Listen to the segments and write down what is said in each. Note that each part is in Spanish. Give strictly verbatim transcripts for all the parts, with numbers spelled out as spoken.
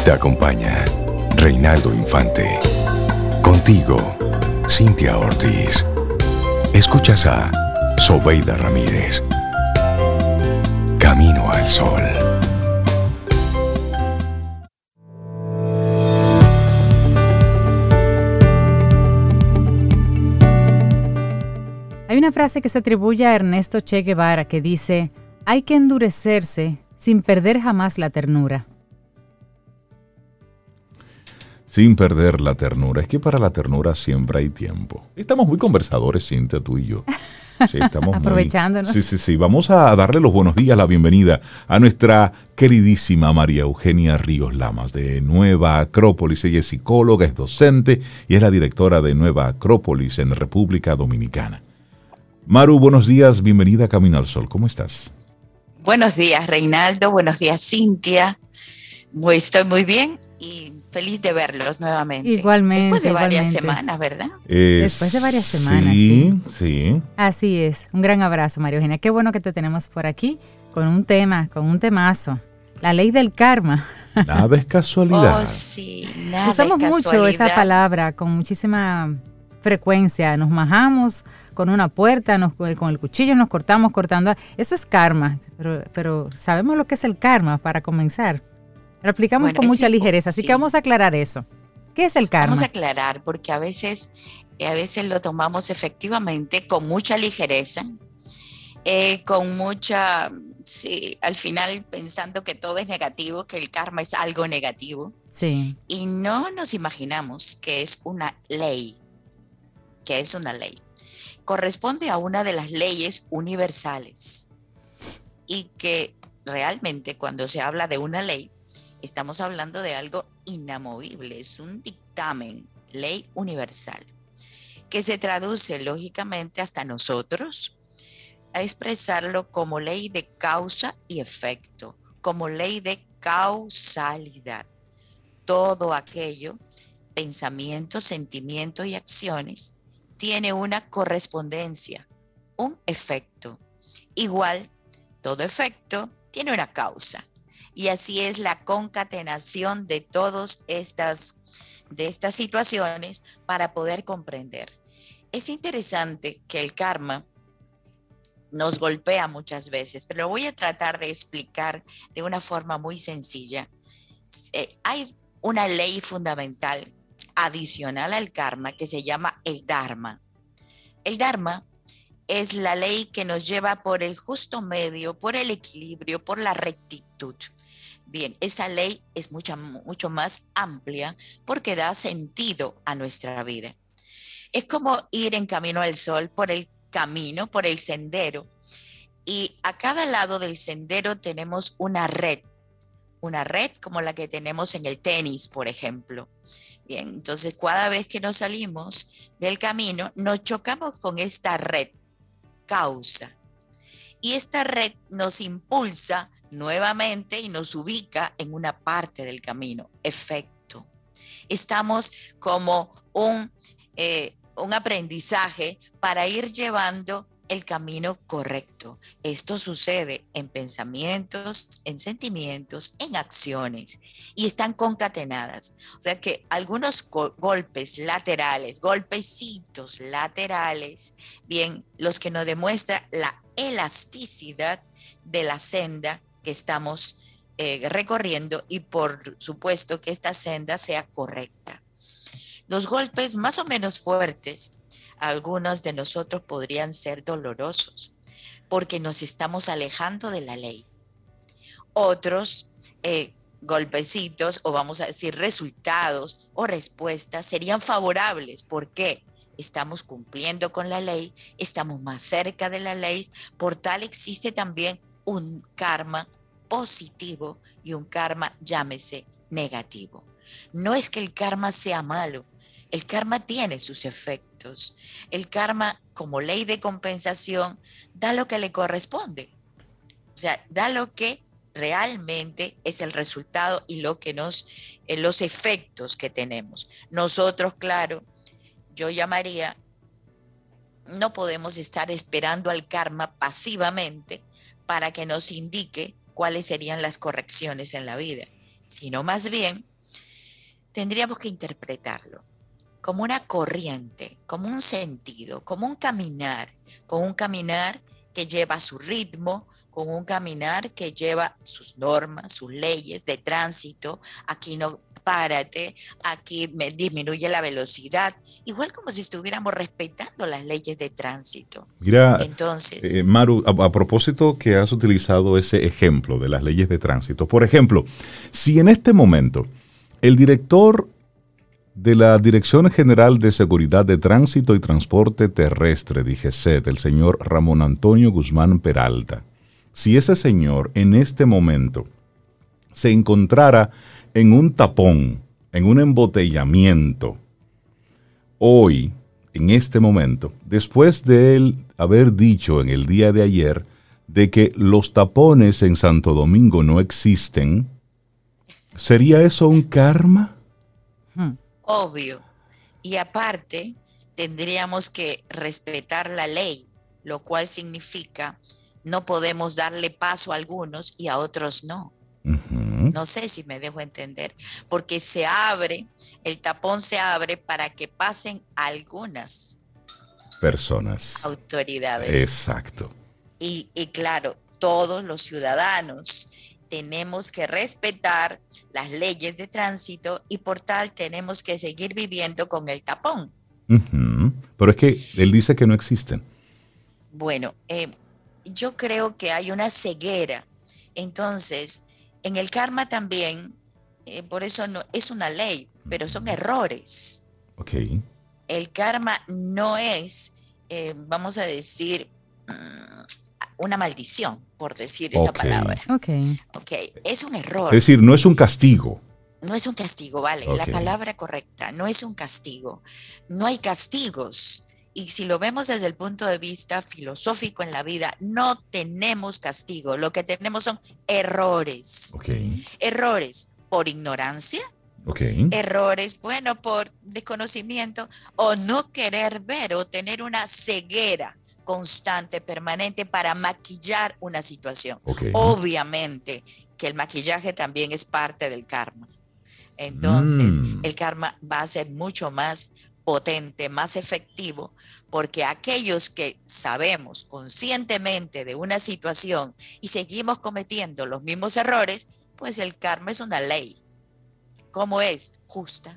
Te acompaña Reinaldo Infante. Contigo, Cintia Ortiz. Escuchas a Sobeida Ramírez. Camino al Sol. Hay una frase que se atribuye a Ernesto Che Guevara que dice: hay que endurecerse sin perder jamás la ternura. Sin perder la ternura. Es que para la ternura siempre hay tiempo. Estamos muy conversadores, Cintia, tú y yo. Sí, estamos aprovechándonos. Muy... Sí, sí, sí. Vamos a darle los buenos días, la bienvenida a nuestra queridísima María Eugenia Ríos Lamas de Nueva Acrópolis. Ella es psicóloga, es docente y es la directora de Nueva Acrópolis en República Dominicana. Maru, buenos días, bienvenida a Camino al Sol. ¿Cómo estás? Buenos días, Reinaldo. Buenos días, Cintia. Muy, estoy muy bien y feliz de verlos nuevamente. Igualmente. Después de igualmente. varias semanas, ¿verdad? Eh, Después de varias semanas, sí, sí. Sí. Así es. Un gran abrazo, María Eugenia. Qué bueno que te tenemos por aquí con un tema, con un temazo. La ley del karma. Nada es casualidad. Oh, sí, nada Usamos es mucho casualidad. esa palabra con muchísima frecuencia. Nos majamos con una puerta, nos, con el cuchillo nos cortamos cortando. Eso es karma. Pero, pero ¿sabemos lo que es el karma para comenzar? Lo aplicamos Bueno, con mucha sí, ligereza, así sí. que vamos a aclarar eso. ¿Qué es el karma? Vamos a aclarar, porque a veces, eh, a veces lo tomamos efectivamente con mucha ligereza, eh, con mucha, sí, al final pensando que todo es negativo, que el karma es algo negativo, Sí. y no nos imaginamos que es una ley, que es una ley. Corresponde a una de las leyes universales y que realmente cuando se habla de una ley, estamos hablando de algo inamovible, es un dictamen, ley universal, que se traduce lógicamente hasta nosotros a expresarlo como ley de causa y efecto, como ley de causalidad. Todo aquello, pensamientos, sentimientos y acciones, tiene una correspondencia, un efecto. Igual, todo efecto tiene una causa. Y así es la concatenación de todas estas, de estas situaciones para poder comprender. Es interesante que el karma nos golpea muchas veces, pero lo voy a tratar de explicar de una forma muy sencilla. Eh, hay una ley fundamental adicional al karma que se llama el dharma. El dharma es la ley que nos lleva por el justo medio, por el equilibrio, por la rectitud. Bien, esa ley es mucha, mucho más amplia porque da sentido a nuestra vida. Es como ir en camino al sol por el camino, por el sendero. Y a cada lado del sendero tenemos una red. Una red como la que tenemos en el tenis, por ejemplo. Bien, entonces cada vez que nos salimos del camino, nos chocamos con esta red, causa. Y esta red nos impulsa nuevamente y nos ubica en una parte del camino, efecto. Estamos como un, eh, un aprendizaje para ir llevando el camino correcto. Esto sucede en pensamientos, en sentimientos, en acciones y están concatenadas. O sea que algunos go- golpes laterales, golpecitos laterales, bien, los que nos demuestran la elasticidad de la senda que estamos eh, recorriendo y por supuesto que esta senda sea correcta. Los golpes más o menos fuertes, algunos de nosotros podrían ser dolorosos porque nos estamos alejando de la ley. Otros eh, golpecitos o vamos a decir resultados o respuestas serían favorables. ¿Por qué? Estamos cumpliendo con la ley, estamos más cerca de la ley, por tal existe también un karma positivo y un karma, llámese, negativo. No es que el karma sea malo, el karma tiene sus efectos. El karma, como ley de compensación, da lo que le corresponde. O sea, da lo que realmente es el resultado y lo que nos, eh, los efectos que tenemos. Nosotros, claro, yo llamaría, no podemos estar esperando al karma pasivamente para que nos indique cuáles serían las correcciones en la vida, sino más bien tendríamos que interpretarlo como una corriente, como un sentido, como un caminar, con un caminar que lleva su ritmo, con un caminar que lleva sus normas, sus leyes de tránsito. Aquí no párate, aquí me disminuye la velocidad, igual como si estuviéramos respetando las leyes de tránsito. Mira, entonces, eh, Maru, a, a propósito que has utilizado ese ejemplo de las leyes de tránsito, por ejemplo, si en este momento el director de la Dirección General de Seguridad de Tránsito y Transporte Terrestre, D G C E T, el señor Ramón Antonio Guzmán Peralta, si ese señor en este momento se encontrara en un tapón, en un embotellamiento, hoy, en este momento, después de él haber dicho en el día de ayer de que los tapones en Santo Domingo no existen, ¿sería eso un karma? Hmm. Obvio. Y aparte, tendríamos que respetar la ley, lo cual significa no podemos darle paso a algunos y a otros no. Uh-huh. No sé si me dejo entender, porque se abre, el tapón se abre para que pasen algunas personas, autoridades. Exacto. Y, y claro, todos los ciudadanos tenemos que respetar las leyes de tránsito y por tal tenemos que seguir viviendo con el tapón. Uh-huh. Pero es que él dice que no existen. Bueno, eh, yo creo que hay una ceguera. Entonces, en el karma también, eh, por eso no es una ley, pero son errores. Okay. El karma no es, eh, vamos a decir, um, una maldición, por decir okay. esa palabra. Okay. Okay. Es un error. Es decir, no es un castigo. No es un castigo, vale. Okay. La palabra correcta, no es un castigo. No hay castigos. Y si lo vemos desde el punto de vista filosófico en la vida, no tenemos castigo. Lo que tenemos son errores. Okay. Errores por ignorancia. Okay. Errores, bueno, por desconocimiento o no querer ver o tener una ceguera constante, permanente para maquillar una situación. Okay. Obviamente que el maquillaje también es parte del karma. Entonces, mm. el karma va a ser mucho más potente, más efectivo, porque aquellos que sabemos conscientemente de una situación y seguimos cometiendo los mismos errores, pues el karma es una ley. ¿Cómo es? Justa.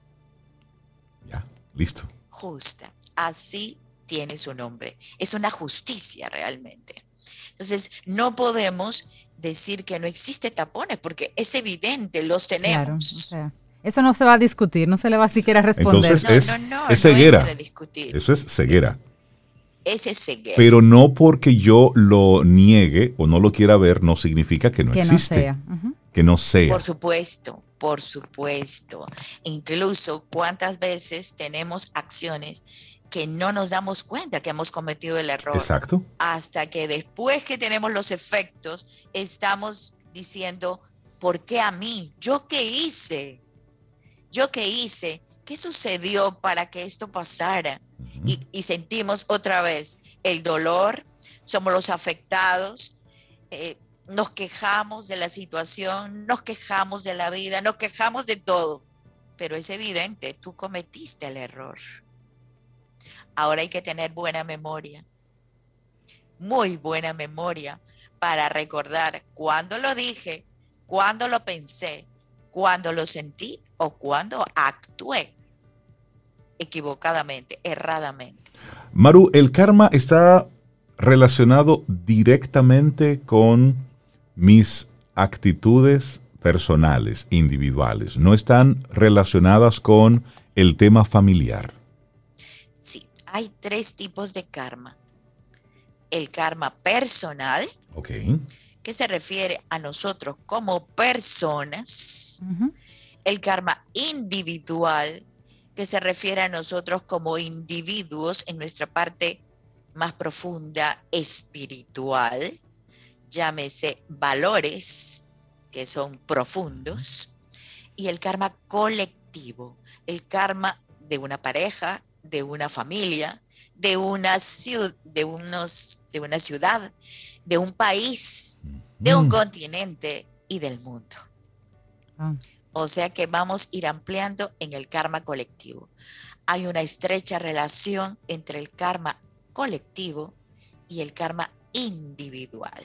Ya, listo. Justa. Así tiene su nombre. Es una justicia realmente. Entonces, no podemos decir que no existe tapones, porque es evidente, los tenemos. Claro, o sea, eso no se va a discutir, no se le va a siquiera responder. Entonces, no, es, no, no, es ceguera. No discutir. Eso es ceguera. Ese es ceguera. Pero no porque yo lo niegue o no lo quiera ver, no significa que no que existe. No sea. Uh-huh. Que no sea. Por supuesto, por supuesto. Incluso cuántas veces tenemos acciones que no nos damos cuenta que hemos cometido el error. Exacto. Hasta que después que tenemos los efectos, estamos diciendo, ¿por qué a mí? ¿Yo qué hice? ¿Yo qué hice? ¿Qué sucedió para que esto pasara? Uh-huh. Y, y sentimos otra vez el dolor, somos los afectados, eh, nos quejamos de la situación, nos quejamos de la vida, nos quejamos de todo. Pero es evidente, tú cometiste el error. Ahora hay que tener buena memoria, muy buena memoria, para recordar cuándo lo dije, cuándo lo pensé, cuándo lo sentí o cuándo actué equivocadamente, erradamente. Maru, el karma está relacionado directamente con mis actitudes personales, individuales. No están relacionadas con el tema familiar. Sí, hay tres tipos de karma. El karma personal, okay, que se refiere a nosotros como personas. Uh-huh. El karma individual, que se refiere a nosotros como individuos en nuestra parte más profunda espiritual. Llámese valores, que son profundos. Y el karma colectivo, el karma de una pareja, de una familia, de una ciudad, de unos, de una ciudad, de un país, de un mm. continente y del mundo. Ah. O sea que vamos a ir ampliando en el karma colectivo. Hay una estrecha relación entre el karma colectivo y el karma individual.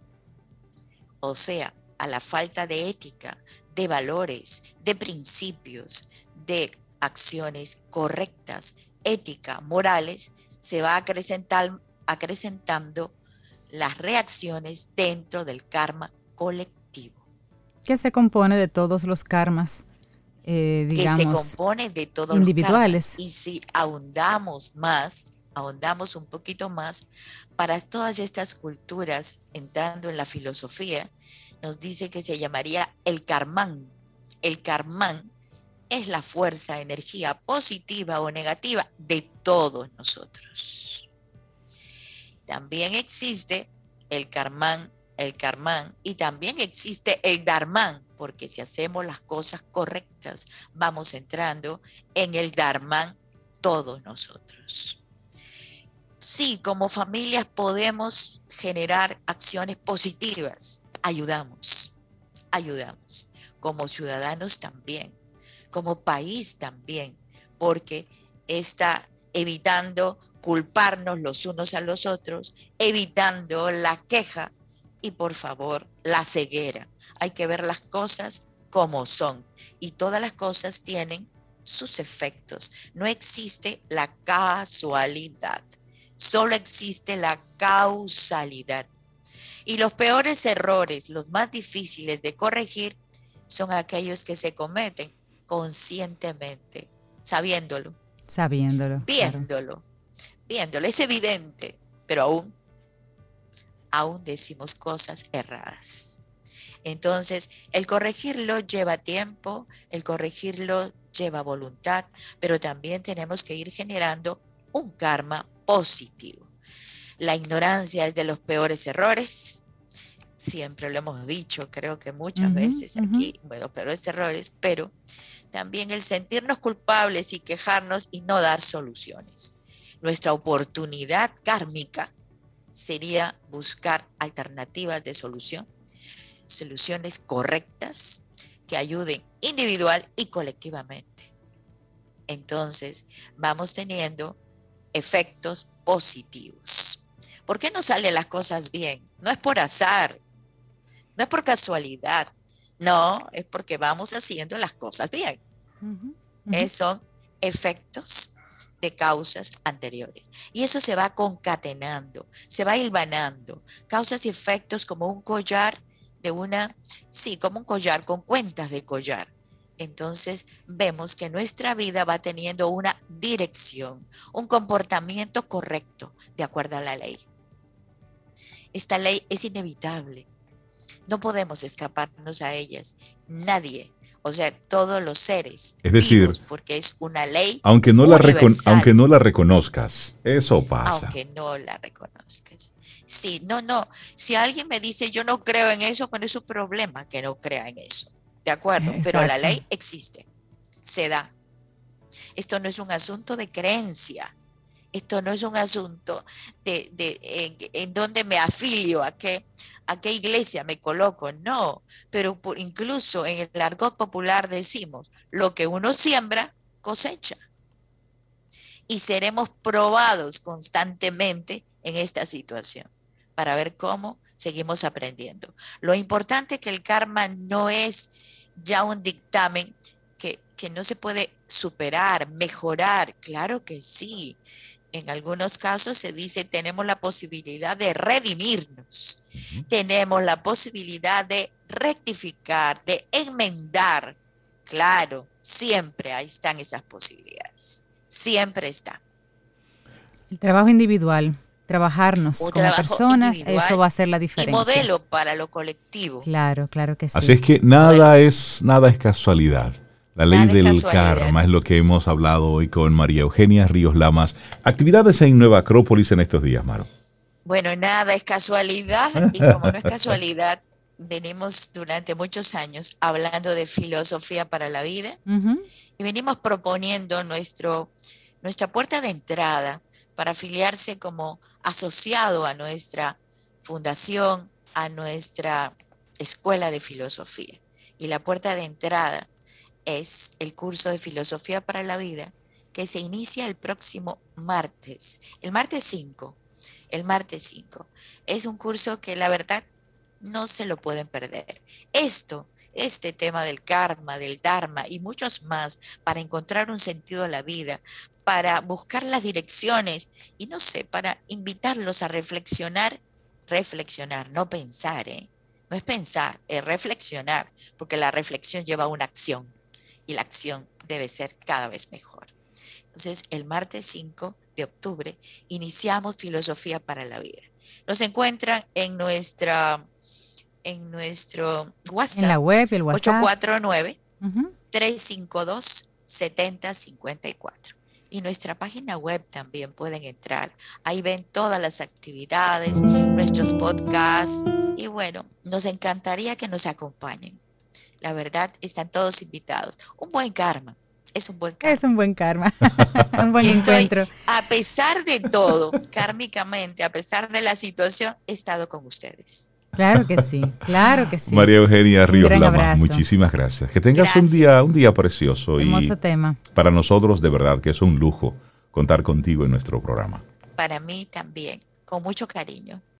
O sea, a la falta de ética, de valores, de principios, de acciones correctas, éticas, morales, se va acrecentar, acrecentando las reacciones dentro del karma colectivo. Que se compone de todos los karmas, eh, digamos, que se compone de todos individuales. Los karmas. Y si ahondamos más, ahondamos un poquito más, para todas estas culturas, entrando en la filosofía, nos dice que se llamaría el karmán. El karmán es la fuerza, energía positiva o negativa de todos nosotros. También existe el karmán, el karmán, y también existe el dharmán, porque si hacemos las cosas correctas, vamos entrando en el dharmán todos nosotros. Sí, como familias podemos generar acciones positivas, ayudamos, ayudamos, como ciudadanos también, como país también, porque está evitando culparnos los unos a los otros, evitando la queja y, por favor, la ceguera. Hay que ver las cosas como son y todas las cosas tienen sus efectos. No existe la casualidad, solo existe la causalidad. Y los peores errores, los más difíciles de corregir, son aquellos que se cometen conscientemente, sabiéndolo. Sabiéndolo. Viéndolo, claro. viéndolo. Es evidente, pero aún, aún decimos cosas erradas. Entonces, el corregirlo lleva tiempo, el corregirlo lleva voluntad, pero también tenemos que ir generando un karma positivo. La ignorancia es de los peores errores, siempre lo hemos dicho, creo que muchas uh-huh, veces aquí, uh-huh. bueno, peores errores, pero también el sentirnos culpables y quejarnos y no dar soluciones. Nuestra oportunidad kármica sería buscar alternativas de solución, soluciones correctas que ayuden individual y colectivamente. Entonces, vamos teniendo efectos positivos. ¿Por qué no salen las cosas bien? No es por azar, no es por casualidad, no, es porque vamos haciendo las cosas bien. Uh-huh, uh-huh. Esos son efectos de causas anteriores. Y eso se va concatenando, se va hilvanando. Causas y efectos como un collar de una, sí, como un collar con cuentas de collar. Entonces vemos que nuestra vida va teniendo una dirección, un comportamiento correcto de acuerdo a la ley. Esta ley es inevitable. No podemos escaparnos a ellas. Nadie, o sea, todos los seres. Es decir, vivos, porque es una ley aunque no la recon- aunque no la reconozcas, eso pasa. Aunque no la reconozcas. Sí, no, no. Si alguien me dice yo no creo en eso, pues es su problema que no crea en eso. De acuerdo, exacto. Pero la ley existe, se da. Esto no es un asunto de creencia. Esto no es un asunto de, de en, en donde me afilio, a qué, a qué iglesia me coloco, no. Pero por, incluso en el argot popular decimos, lo que uno siembra, cosecha. Y seremos probados constantemente en esta situación para ver cómo seguimos aprendiendo. Lo importante es que el karma no es ya un dictamen que, que no se puede superar, mejorar. Claro que sí. En algunos casos se dice tenemos la posibilidad de redimirnos, uh-huh. tenemos la posibilidad de rectificar, de enmendar. Claro, siempre ahí están esas posibilidades, siempre está. El trabajo individual, trabajarnos Un como personas, eso va a ser la diferencia. Y modelo para lo colectivo. Claro, claro que sí. Así es que nada es, nada es casualidad. La ley Nada del karma es lo que hemos hablado hoy con María Eugenia Ríos Lamas. Actividades en Nueva Acrópolis en estos días, Maro. Bueno, nada es casualidad y como no es casualidad, venimos durante muchos años hablando de filosofía para la vida uh-huh. y venimos proponiendo nuestro, nuestra puerta de entrada para afiliarse como asociado a nuestra fundación, a nuestra escuela de filosofía. Y la puerta de entrada es el curso de Filosofía para la Vida que se inicia el próximo martes, el martes cinco. El martes cinco. Es un curso que la verdad no se lo pueden perder. Esto, este tema del karma, del dharma y muchos más para encontrar un sentido a la vida, para buscar las direcciones y no sé, para invitarlos a reflexionar, reflexionar, no pensar, ¿eh? No es pensar, es reflexionar, porque la reflexión lleva a una acción y la acción debe ser cada vez mejor. Entonces, el martes cinco de octubre iniciamos Filosofía para la Vida. Nos encuentran en nuestra en nuestro WhatsApp, en la web, el WhatsApp, ocho cuatro nueve, uh-huh. tres cinco dos, siete cero cinco cuatro. Y nuestra página web también pueden entrar. Ahí ven todas las actividades, nuestros podcasts. Y bueno, nos encantaría que nos acompañen. La verdad, están todos invitados. Un buen karma. Es un buen karma. Es un buen karma. Un buen Estoy, encuentro. A pesar de todo, kármicamente, a pesar de la situación, he estado con ustedes. Claro que sí, claro que sí. María Eugenia Ríos Lamas, abrazo. muchísimas gracias. Que tengas Gracias. un día, un día precioso. Hermoso y tema. Para nosotros, de verdad, que es un lujo contar contigo en nuestro programa. Para mí también, con mucho cariño.